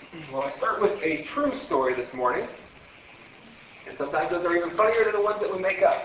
Well, I start with a true story this morning. And sometimes those are even funnier than the ones that we make up.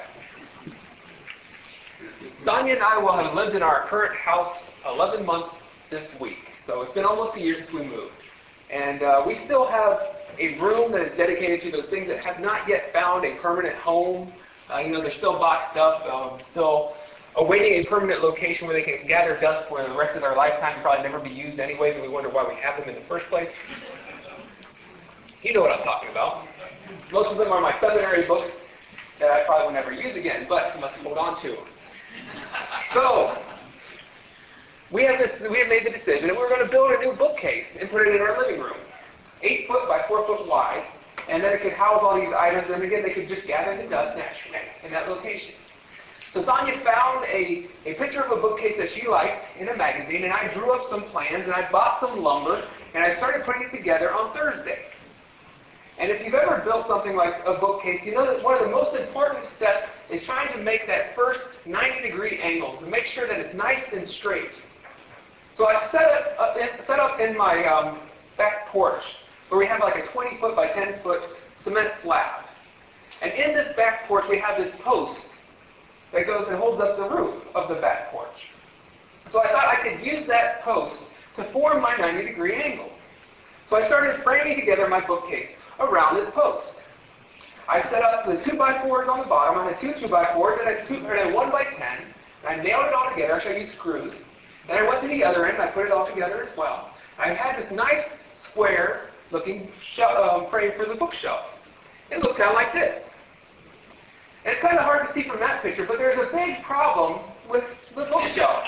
Sonia and I will have lived in our current house 11 months this week. So it's been almost a year since we moved. And we still have a room that is dedicated to those things that have not yet found a permanent home. They're still boxed up, still awaiting a permanent location where they can gather dust for the rest of their lifetime, probably never be used anyways, and we wonder why we have them in the first place. You know what I'm talking about. Most of them are my seminary books that I probably will never use again, but I must hold on to. So, we have made the decision that we're going to build a new bookcase and put it in our living room. 8 foot by 4 foot wide, and then it could house all these items, and again, they could just gather the dust naturally in that location. So Sonia found a picture of a bookcase that she liked in a magazine, and I drew up some plans, and I bought some lumber, and I started putting it together on Thursday. And if you've ever built something like a bookcase, you know that one of the most important steps is trying to make that first 90-degree angle to make sure that it's nice and straight. So I set up in my back porch, where we have like a 20 foot by 10 foot cement slab. And in this back porch, we have this post that goes and holds up the roof of the back porch. So I thought I could use that post to form my 90-degree angle. So I started framing together my bookcase around this post. I set up the 2x4s on the bottom. I had 2 2x4s and a 1x10. And I nailed it all together. I showed you screws. Then I went to the other end and I put it all together as well. I had this nice square-looking frame for the bookshelf. It looked kind of like this. And it's kind of hard to see from that picture, but there's a big problem with the bookshelf.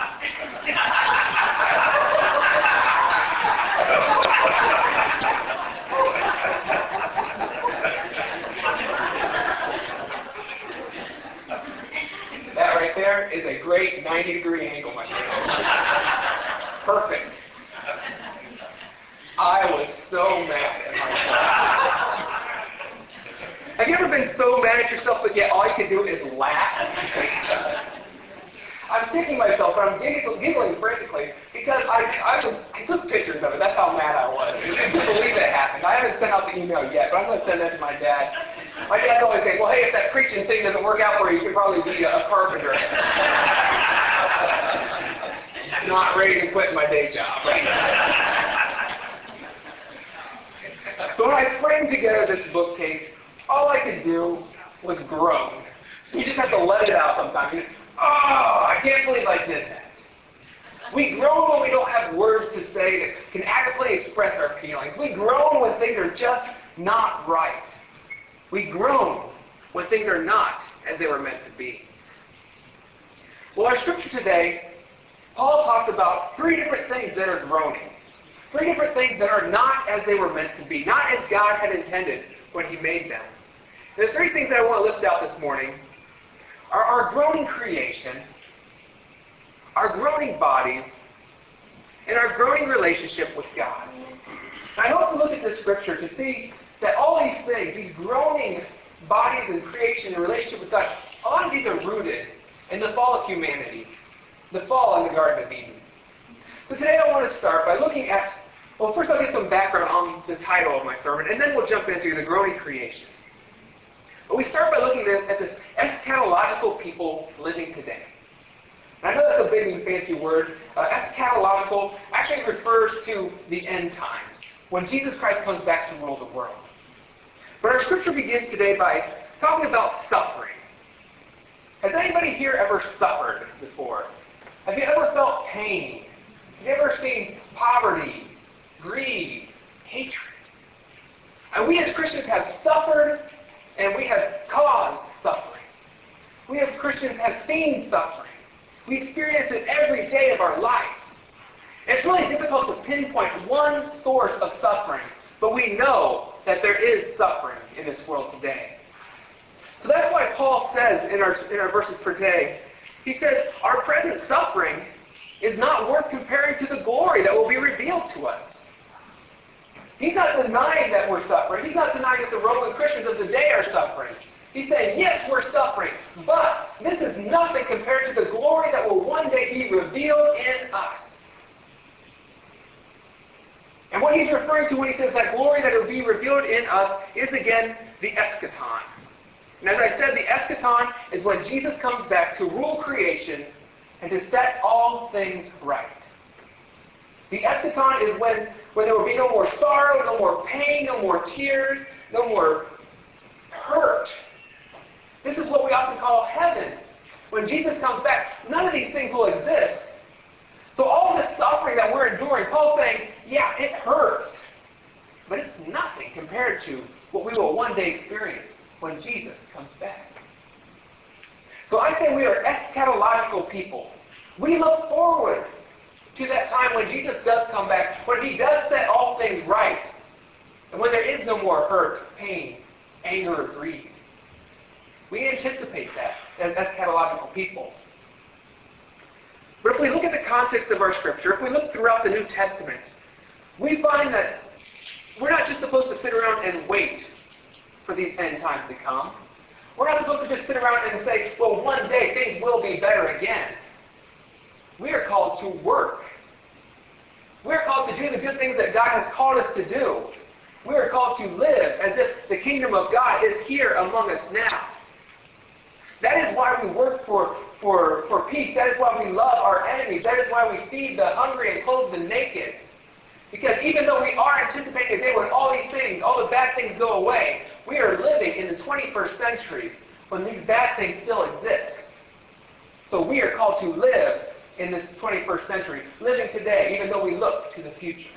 That right there is a great 90-degree angle, my friend. Perfect. I was so mad at myself. Have you ever been so mad at yourself that yet all you can do is laugh? I'm kicking myself, and I'm giggling frantically because I took pictures of it. That's how mad I was. I couldn't believe it happened. I haven't sent out the email yet, but I'm going to send that to my dad. My dad's always saying, well, hey, if that preaching thing doesn't work out for you, you could probably be a carpenter. Not ready to quit my day job. So when I framed together this bookcase, all I could do was groan. You just have to let it out sometimes. I can't believe I did that. We groan when we don't have words to say that can adequately express our feelings. We groan when things are just not right. We groan when things are not as they were meant to be. Well, our scripture today, Paul talks about 3 different things that are groaning. 3 different things that are not as they were meant to be, not as God had intended when He made them. And the 3 things that I want to lift out this morning are our groaning creation, our groaning bodies, and our groaning relationship with God. And I hope to look at this scripture to see that all these things, these groaning bodies and creation and relationship with God, a lot of these are rooted in the fall of humanity, the fall in the Garden of Eden. So today I want to start by looking at, well, first I'll give some background on the title of my sermon, and then we'll jump into the groaning creation. But we start by looking at this eschatological people living today. And I know that's a big and fancy word. Eschatological actually refers to the end times, when Jesus Christ comes back to rule the world. But our scripture begins today by talking about suffering. Has anybody here ever suffered before? Have you ever felt pain? Have you ever seen poverty, greed, hatred? And we as Christians have suffered, and we have caused suffering. We as Christians have seen suffering. We experience it every day of our life. And it's really difficult to pinpoint one source of suffering, but we know that there is suffering in this world today. So that's why Paul says in our verses for today, he says, our present suffering is not worth comparing to the glory that will be revealed to us. He's not denying that we're suffering. He's not denying that the Roman Christians of the day are suffering. He's saying, yes, we're suffering, but this is nothing compared to the glory that will one day be revealed in us. And what what he's referring to when he says that glory that will be revealed in us is, again, the eschaton. And as I said, the eschaton is when Jesus comes back to rule creation and to set all things right. The eschaton is when there will be no more sorrow, no more pain, no more tears, no more hurt. This is what we often call heaven. When Jesus comes back, none of these things will exist. So all this suffering that we're enduring, Paul's saying, yeah, it hurts. But it's nothing compared to what we will one day experience when Jesus comes back. So I say we are eschatological people. We look forward to that time when Jesus does come back, when he does set all things right, and when there is no more hurt, pain, anger, or greed. We anticipate that as eschatological people. But if we look at the context of our Scripture, if we look throughout the New Testament, we find that we're not just supposed to sit around and wait for these end times to come. We're not supposed to just sit around and say, well, one day things will be better again. We are called to work. We are called to do the good things that God has called us to do. We are called to live as if the kingdom of God is here among us now. That is why we work for peace. That is why we love our enemies. That is why we feed the hungry and clothe the naked. Because even though we are anticipating a day when all these things, all the bad things go away, we are living in the 21st century when these bad things still exist. So we are called to live in this 21st century, living today, even though we look to the future.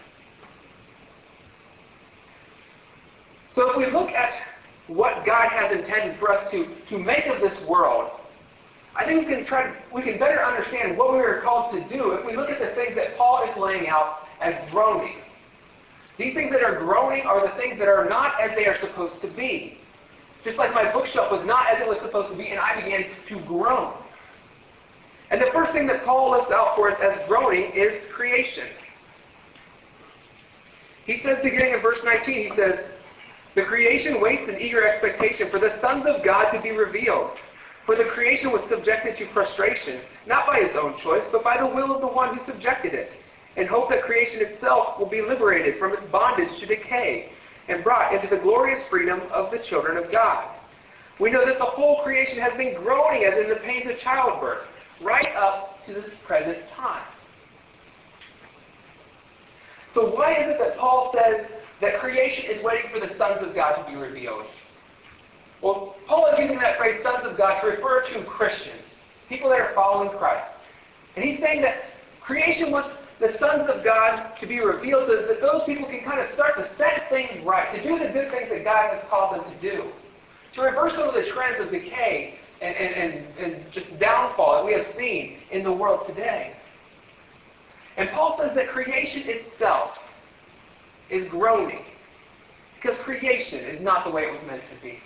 So if we look at what God has intended for us to make of this world, I think we can better understand what we are called to do if we look at the things that Paul is laying out as groaning. These things that are groaning are the things that are not as they are supposed to be. Just like my bookshelf was not as it was supposed to be, and I began to groan. And the first thing that Paul lists out for us as groaning is creation. He says, beginning in verse 19, he says, "The creation waits in eager expectation for the sons of God to be revealed. For the creation was subjected to frustration, not by its own choice, but by the will of the one who subjected it, in hope that creation itself will be liberated from its bondage to decay and brought into the glorious freedom of the children of God. We know that the whole creation has been groaning as in the pains of childbirth, right up to this present time." So why is it that Paul says that creation is waiting for the sons of God to be revealed? Well, Paul is using that phrase, sons of God, to refer to Christians, people that are following Christ. And he's saying that creation wants the sons of God to be revealed so that those people can kind of start to set things right, to do the good things that God has called them to do, to reverse some of the trends of decay and just downfall that we have seen in the world today. And Paul says that creation itself is groaning because creation is not the way it was meant to be.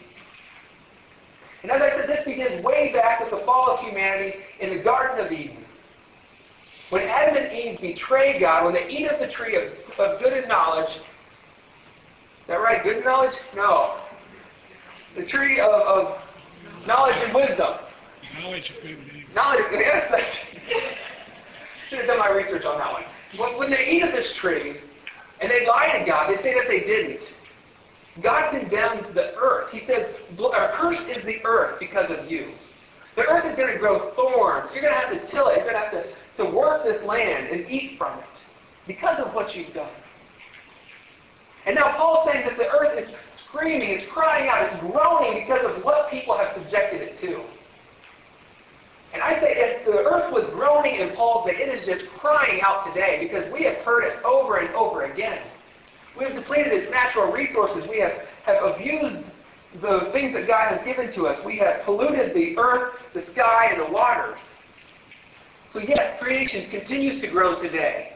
And as I said, this begins way back with the fall of humanity in the Garden of Eden. When Adam and Eve betray God, when they eat of the tree of good and knowledge, is that right? Good knowledge? No. The tree of knowledge and wisdom. Knowledge of good and evil. Knowledge, yes. Should have done my research on that one. When they eat of this tree, and they lie to God, they say that they didn't. God condemns the earth. He says, cursed is the earth because of you. The earth is going to grow thorns. You're going to have to till it. You're going to have to work this land and eat from it because of what you've done. And now Paul's saying that the earth is screaming, it's crying out, it's groaning because of what people have subjected it to. And I say if the earth was groaning in Paul's day, it is just crying out today because we have heard it over and over again. We have depleted its natural resources. We have abused the things that God has given to us. We have polluted the earth, the sky, and the waters. So yes, creation continues to grow today.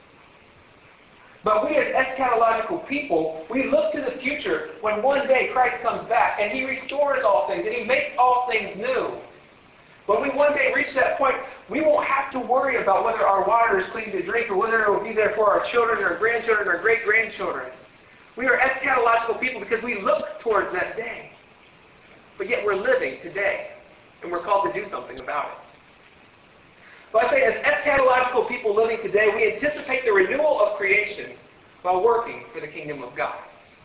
But we as eschatological people, we look to the future when one day Christ comes back and He restores all things and He makes all things new. When we one day reach that point, we won't have to worry about whether our water is clean to drink or whether it will be there for our children or grandchildren or great-grandchildren. We are eschatological people because we look towards that day. But yet we're living today, and we're called to do something about it. So I say, as eschatological people living today, we anticipate the renewal of creation while working for the kingdom of God.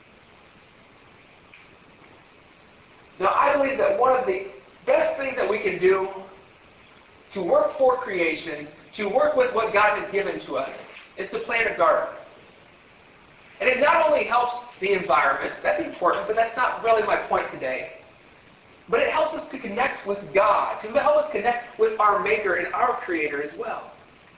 Now, I believe that one of the best things that we can do to work for creation, to work with what God has given to us, is to plant a garden. And it not only helps the environment, that's important, but that's not really my point today. But it helps us to connect with God, to help us connect with our Maker and our Creator as well.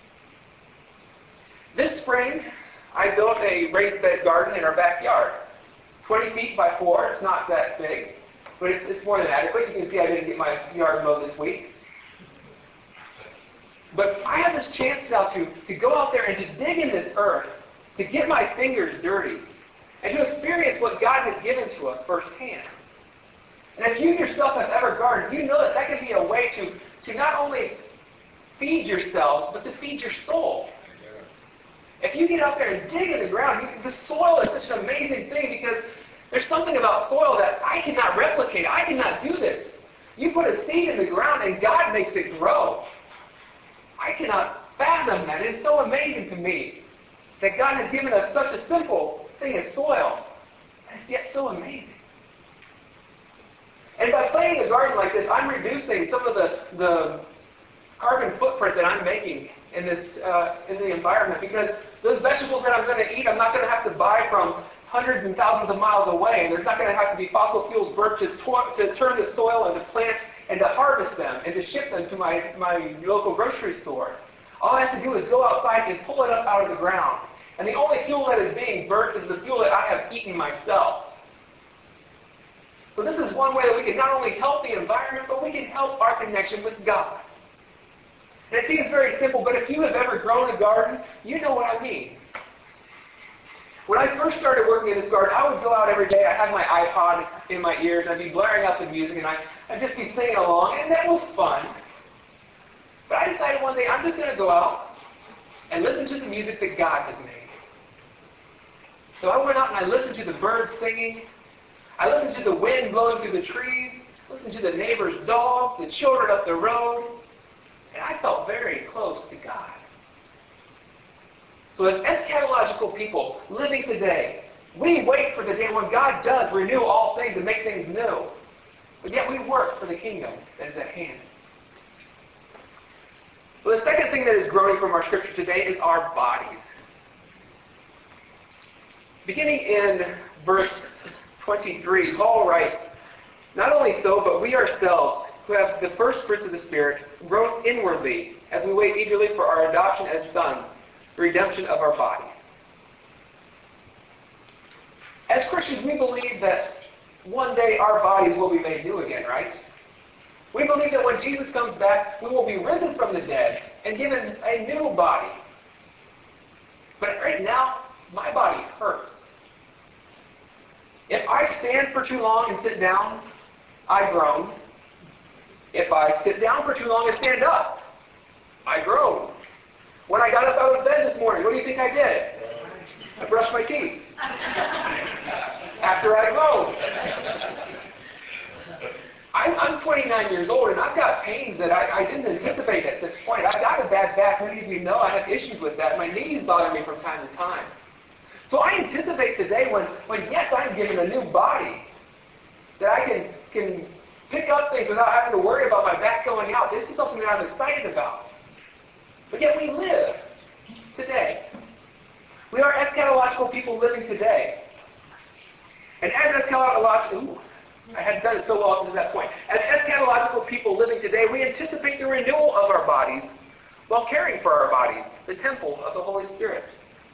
This spring, I built a raised bed garden in our backyard. 20 feet by 4, it's not that big, but it's more than adequate. You can see I didn't get my yard mowed this week. But I have this chance now to go out there and to dig in this earth, to get my fingers dirty, and to experience what God has given to us firsthand. And if you yourself have ever gardened, you know that that can be a way to not only feed yourselves, but to feed your soul. If you get out there and dig in the ground, the soil is such an amazing thing because there's something about soil that I cannot replicate. I cannot do this. You put a seed in the ground and God makes it grow. I cannot fathom that. It's so amazing to me that God has given us such a simple thing as soil, and it's yet so amazing. And by planting a garden like this, I'm reducing some of the carbon footprint that I'm making in this in the environment, because those vegetables that I'm going to eat, I'm not going to have to buy from hundreds and thousands of miles away, and there's not going to have to be fossil fuels burnt to turn the soil and to plant and to harvest them and to ship them to my local grocery store. All I have to do is go outside and pull it up out of the ground. And the only fuel that is being burnt is the fuel that I have eaten myself. So this is one way that we can not only help the environment, but we can help our connection with God. And it seems very simple, but if you have ever grown a garden, you know what I mean. When I first started working in this garden, I would go out every day. I had my iPod in my ears, and I'd be blaring out the music, and I'd just be singing along, and that was fun. But I decided one day I'm just going to go out and listen to the music that God has made. So I went out and I listened to the birds singing. I listened to the wind blowing through the trees, listened to the neighbor's dogs, the children up the road, and I felt very close to God. So as eschatological people living today, we wait for the day when God does renew all things and make things new. But yet we work for the kingdom that is at hand. Well, the second thing that is growing from our scripture today is our bodies. Beginning in verse 23, Paul writes, "Not only so, but we ourselves, who have the first fruits of the Spirit, grow inwardly as we wait eagerly for our adoption as sons, the redemption of our bodies." As Christians, we believe that one day our bodies will be made new again, right? We believe that when Jesus comes back, we will be risen from the dead and given a new body. But right now, my body hurts. If I stand for too long and sit down, I groan. If I sit down for too long and stand up, I groan. When I got up out of bed this morning, what do you think I did? I brushed my teeth. After I groaned. I'm 29 years old, and I've got pains that I didn't anticipate at this point. I've got a bad back. Many of you know I have issues with that. My knees bother me from time to time. So I anticipate today when yes, I'm given a new body, that I can pick up things without having to worry about my back going out. This is something that I'm excited about. But yet we live today. We are eschatological people living today. And as eschatological... I hadn't done it so well up to that point. As eschatological people living today, we anticipate the renewal of our bodies while caring for our bodies, the temple of the Holy Spirit.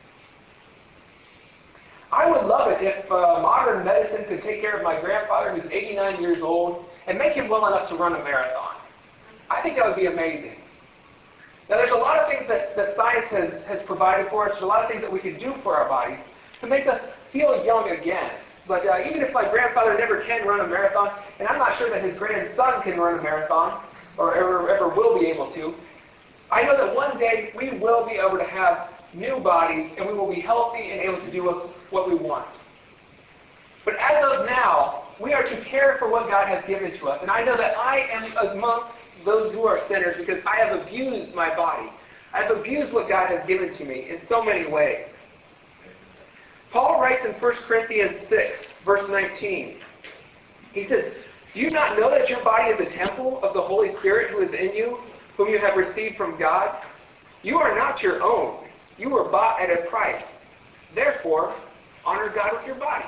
I would love it if modern medicine could take care of my grandfather, who's 89 years old, and make him well enough to run a marathon. I think that would be amazing. Now, there's a lot of things that science has provided for us. There's a lot of things that we can do for our bodies to make us feel young again. But even if my grandfather never can run a marathon, and I'm not sure that his grandson can run a marathon, or ever will be able to, I know that one day we will be able to have new bodies, and we will be healthy and able to do what we want. But as of now, we are to care for what God has given to us. And I know that I am amongst those who are sinners because I have abused my body. I have abused what God has given to me in so many ways. Paul writes in 1 Corinthians 6, verse 19. He says, "Do you not know that your body is a temple of the Holy Spirit who is in you, whom you have received from God? You are not your own. You were bought at a price. Therefore, honor God with your body."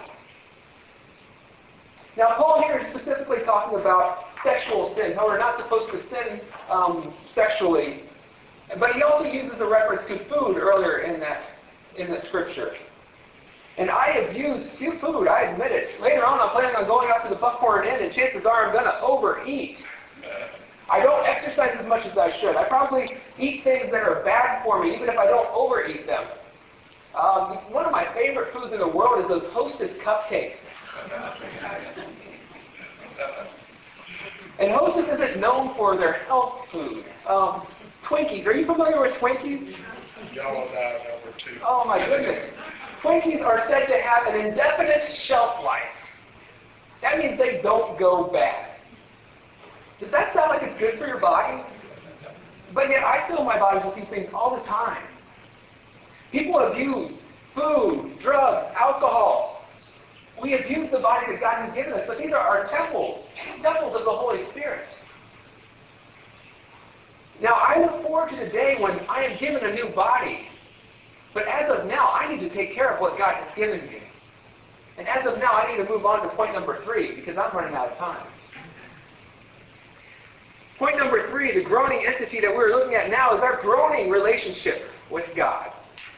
Now, Paul here is specifically talking about sexual sins, how we're not supposed to sin sexually. But he also uses a reference to food earlier in that scripture. And I have used food, I admit it. Later on, I'm planning on going out to the Buckhorn Inn, and chances are I'm going to overeat. I don't exercise as much as I should. I probably eat things that are bad for me, even if I don't overeat them. One of my favorite foods in the world is those Hostess cupcakes. And Hostess isn't known for their health food. Twinkies. Are you familiar with Twinkies? Y'all and I number 2. Oh my goodness. Twinkies are said to have an indefinite shelf life. That means they don't go bad. Does that sound like it's good for your body? But yet I fill my bodies with these things all the time. People abuse food, drugs, alcohol. We abuse the body that God has given us, but these are our temples of the Holy Spirit. Now, I look forward to the day when I am given a new body. But as of now, I need to take care of what God has given me. And as of now, I need to move on to point number 3, because I'm running out of time. Point number 3, the groaning entity that we're looking at now is our groaning relationship with God.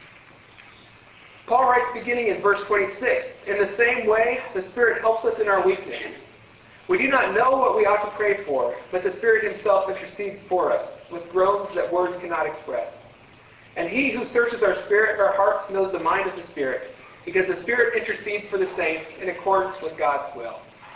Paul writes beginning in verse 26, "In the same way, the Spirit helps us in our weakness. We do not know what we ought to pray for, but the Spirit Himself intercedes for us with groans that words cannot express. And He who searches our spirit, our hearts, knows the mind of the Spirit, because the Spirit intercedes for the saints in accordance with God's will."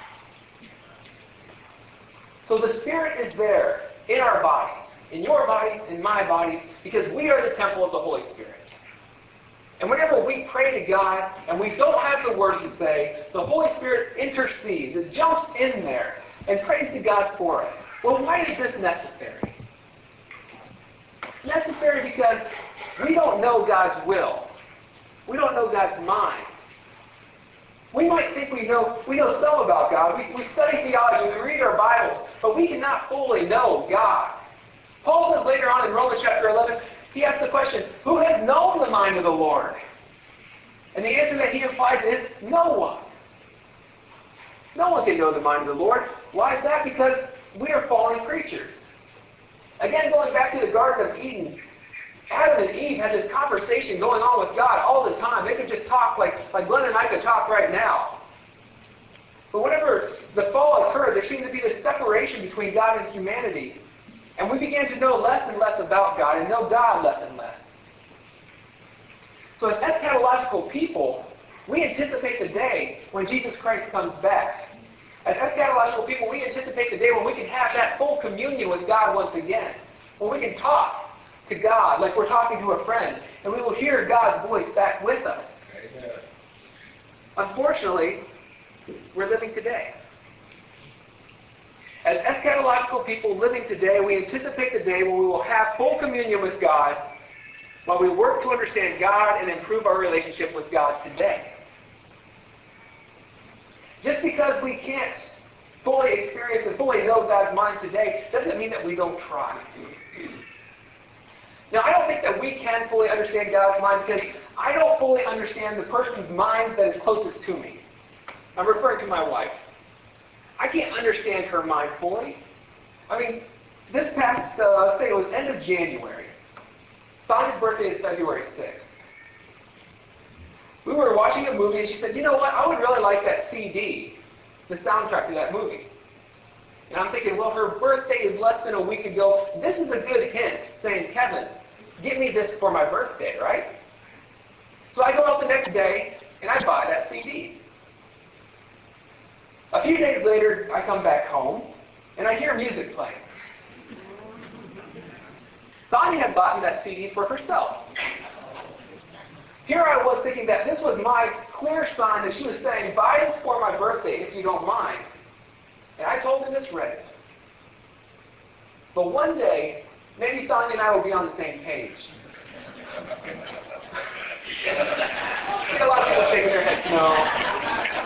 So the Spirit is there in our bodies, in your bodies, in my bodies, because we are the temple of the Holy Spirit. And whenever we pray to God and we don't have the words to say, the Holy Spirit intercedes. It jumps in there and prays to God for us. Well, why is this necessary? It's necessary because we don't know God's will. We don't know God's mind. We might think we know some about God. We study theology, we read our Bibles, but we cannot fully know God. Paul says later on in Romans chapter 11, he asks the question, who has known the mind of the Lord? And the answer that he implies is no one. No one can know the mind of the Lord. Why is that? Because we are fallen creatures. Again, going back to the Garden of Eden, Adam and Eve had this conversation going on with God all the time. They could just talk like Glenn and I could talk right now. But whenever the fall occurred, there seemed to be this separation between God and humanity. And we began to know less and less about God and know God less and less. So as eschatological people, we anticipate the day when Jesus Christ comes back. As eschatological people, we anticipate the day when we can have that full communion with God once again. When we can talk to God like we're talking to a friend. And we will hear God's voice back with us. Amen. Unfortunately, we're living today. As eschatological people living today, we anticipate the day when we will have full communion with God while we work to understand God and improve our relationship with God today. Just because we can't fully experience and fully know God's mind today doesn't mean that we don't try. Now, I don't think that we can fully understand God's mind because I don't fully understand the person's mind that is closest to me. I'm referring to my wife. I can't understand her mind fully. I mean, this past, let's say it was end of January. Sonia's birthday is February 6th. We were watching a movie and she said, you know what, I would really like that CD, the soundtrack to that movie. And I'm thinking, well, her birthday is less than a week ago. This is a good hint saying, Kevin, get me this for my birthday, right? So I go out the next day and I buy that CD. A few days later, I come back home and I hear music playing. Sonia had bought that CD for herself. Here I was thinking that this was my clear sign that she was saying, buy this for my birthday if you don't mind. And I told her this ready. But one day, maybe Sonia and I will be on the same page. I see a lot of people shaking No.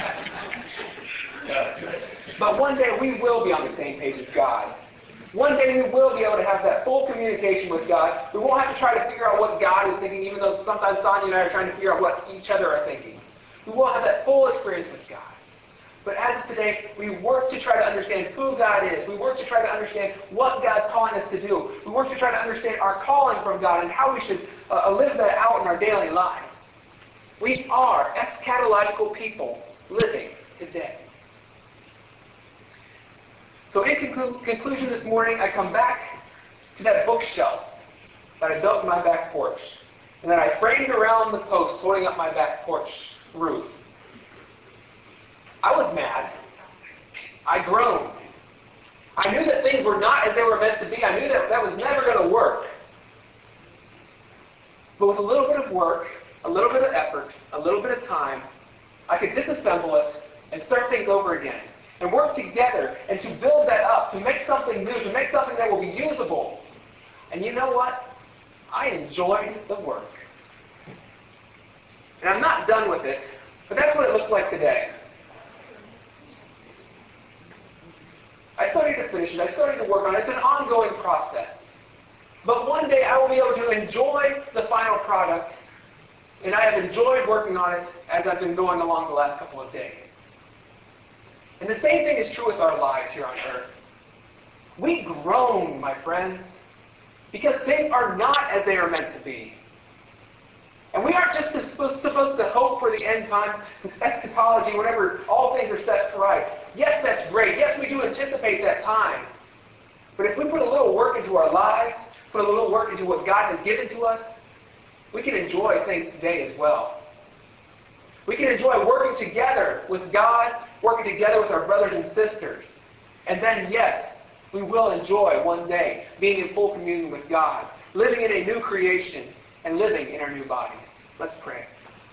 But one day we will be on the same page as God. One day we will be able to have that full communication with God. We won't have to try to figure out what God is thinking, even though sometimes Sonia and I are trying to figure out what each other are thinking. We will have that full experience with God. But as of today, we work to try to understand who God is. We work to try to understand what God's calling us to do. We work to try to understand our calling from God and how we should live that out in our daily lives. We are eschatological people living today. So in conclusion this morning, I come back to that bookshelf that I built in my back porch and that I framed around the post holding up my back porch roof. I was mad. I groaned. I knew that things were not as they were meant to be. I knew that that was never going to work. But with a little bit of work, a little bit of effort, a little bit of time, I could disassemble it and start things over again. And work together and to build that up, to make something new, to make something that will be usable. And you know what? I enjoyed the work. And I'm not done with it, but that's what it looks like today. I still need to finish it. I still need to work on it. It's an ongoing process. But one day I will be able to enjoy the final product, and I have enjoyed working on it as I've been going along the last couple of days. And the same thing is true with our lives here on earth. We groan, my friends, because things are not as they are meant to be. And we aren't just supposed to hope for the end times, eschatology, whenever all things are set right. Yes, that's great. Yes, we do anticipate that time. But if we put a little work into our lives, put a little work into what God has given to us, we can enjoy things today as well. We can enjoy working together with God, working together with our brothers and sisters. And then, yes, we will enjoy one day being in full communion with God, living in a new creation, and living in our new bodies. Let's pray.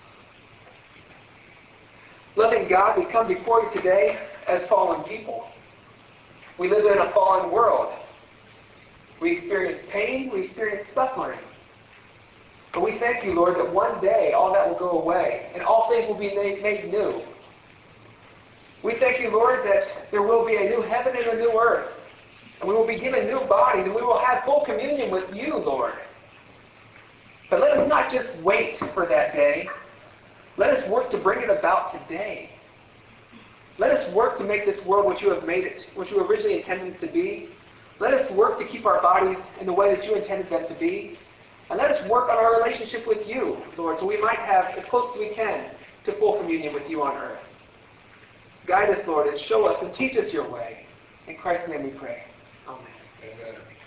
Loving God, we come before you today as fallen people. We live in a fallen world. We experience pain, we experience suffering. But we thank you, Lord, that one day all that will go away, and all things will be made new. We thank you, Lord, that there will be a new heaven and a new earth, and we will be given new bodies, and we will have full communion with you, Lord. But let us not just wait for that day. Let us work to bring it about today. Let us work to make this world what you have made it, what you originally intended it to be. Let us work to keep our bodies in the way that you intended them to be. And let us work on our relationship with you, Lord, so we might have, as close as we can, to full communion with you on earth. Guide us, Lord, and show us and teach us your way. In Christ's name we pray. Amen. Amen.